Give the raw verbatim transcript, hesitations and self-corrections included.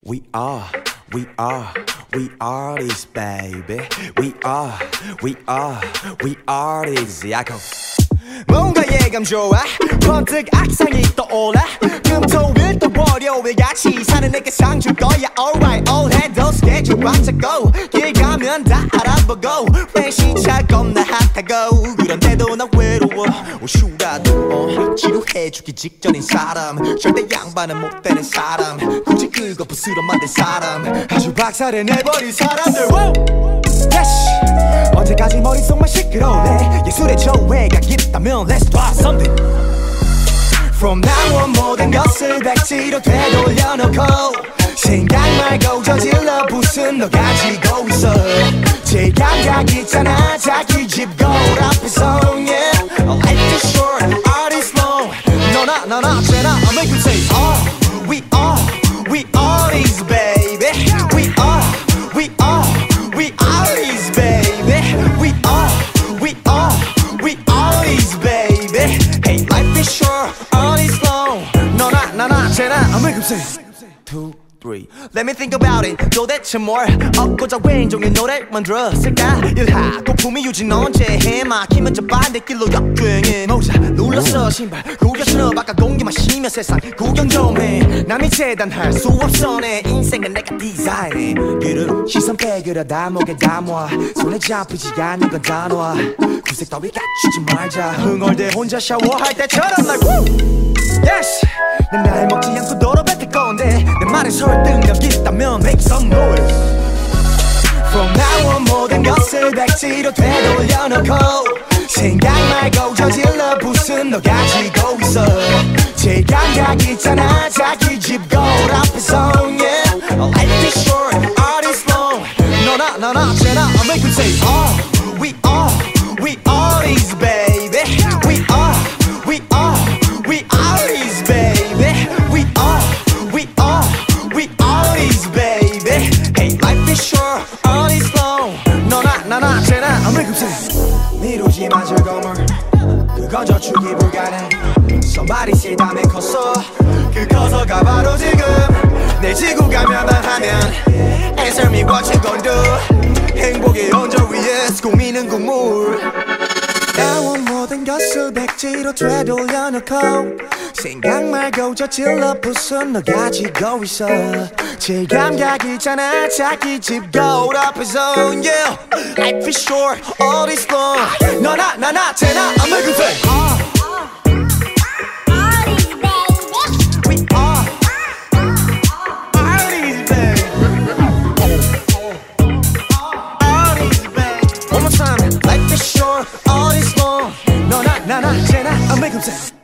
We are, we are, we are this baby. We are, we are, we are this. I go. 뭔가 예감 좋아 번뜩 악상이 떠올라 금토일 또 월요일 같이 사는 내게 상 줄 거야 alright all handle 스케줄 꽉 잡고 길 가면 다 알아보고 팬시차 겁나 핫하고 그런데도 나 외로워 오슈라도 어, 지루해주기 직전인 사람 절대 양반은 못 되는 사람 굳이 그거 부스러 만든 사람 아주 박살을 내버린 사람들 yes. 언제까지 머릿속만 시끄러울래 예술의 조회가 있다면 Let's do something From now on 모든 것을 백지로 되돌려놓고 생각 말고 저질러 부순 너 가지고 있어 제 감각 있잖아 자기 집 거울 앞에서 yeah Life is short, art is long 너나 나나 쟤나 I make you say oh We are, we are these baby We are, we are, we are these baby We are, we are, we are these baby Hey life is short, art is long 너나 나나 쟤나 I make you say Two Three. Let me think about it 도대체 뭘 얻고자 왼종의 노래를 만들었을까 일하고 품위 유지는 언제 해 막히면 저 반대길로 역주행해 모자 눌렀어 신발 구겨 신어 바깥 공기 마시며 세상 구경 좀 해 남이 재단할 수 없어 내 인생은 내가 디자인해 그릇 시선 빼그려 다 목에 담아 손에 잡히지 않는 건 단어 구색 따위 갖추지 말자 흥얼대 혼자 샤워할 때처럼 날 Yes 난 날 먹지 않고 도로 뱉을 건데 내 말에 설득력 있다면 make some noise From now on 모든 것을 백지로 되돌려놓고 생각 말고 저질러 부순 너 가지고 있어 제 감각 있잖아 자기 집 거울 앞에서 yeah Life is short, art is long 너나 나나 쟤나 I make you say oh We are, we are these baby We are, we are, we are these baby We are, we are, we are these baby Hey life is short, art is long 너나 나나 쟤나 I make you say 미루지 마 즐거움을 그건 저축이 불가능 Somebody say 다음에 컸어 그 커서가 바로 지금 내 지구 가면만 하면 Answer me what you gon' do 행복의 언저 위에 고민은 국물 나온 모든 것을 백지로 되돌려놓고 생각 말고 저질러 부순 너 가지고 있어 제 감각 있잖아 자기 집 거울 앞에서 yeah Life is short, all is long 너나 나나 쟤나 I make you say oh. All is long, no, not, not, not, I make him say